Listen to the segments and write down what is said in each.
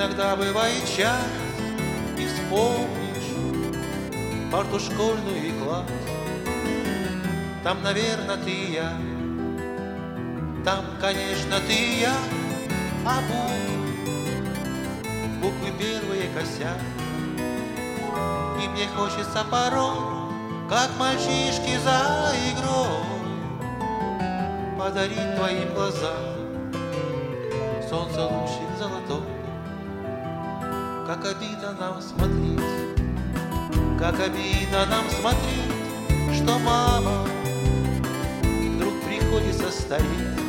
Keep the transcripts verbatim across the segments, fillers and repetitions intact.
иногда бывает час, и вспомнишь парту школьную и класс. Там, наверное, ты и я, там, конечно, ты и я, а буквы, буквы первые косят. И мне хочется порой, как мальчишки за игрой, подарить твоим глазам солнце лучик золотой. Как обидно нам смотреть, как обидно нам смотреть, что мама вдруг приходится стареть.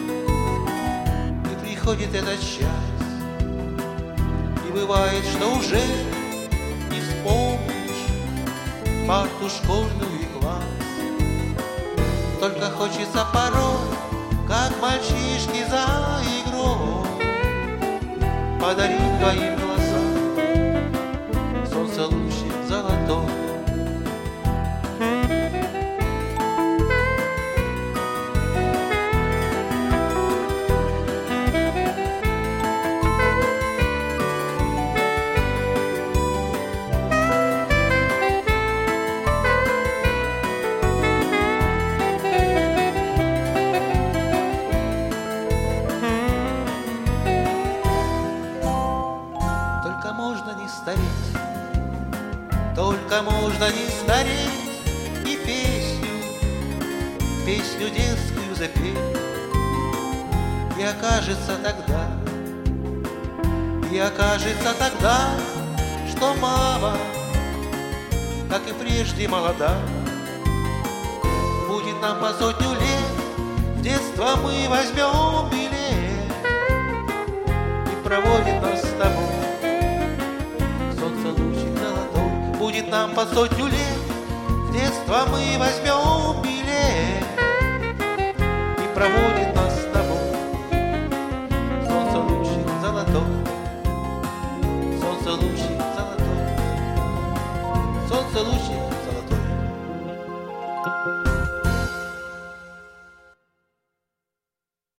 И приходит этот час, и бывает, что уже не вспомнишь парту школьную и класс. Только хочется порой, как мальчишки за игрой, подарить твоим глазам солнце лучик золотой. Только можно не стареть, только можно не стареть и песню, песню детскую запеть. И окажется тогда, и окажется тогда, что мама, как и прежде, молода. Будет нам по сотню лет, в детство мы возьмем билет, и проводит нас с тобой солнце лучик золотой. Будет нам по сотню лет, в детство мы возьмем билет, и проводит нас с тобой солнце лучик золотой. Солнце лучик золотой, солнце лучик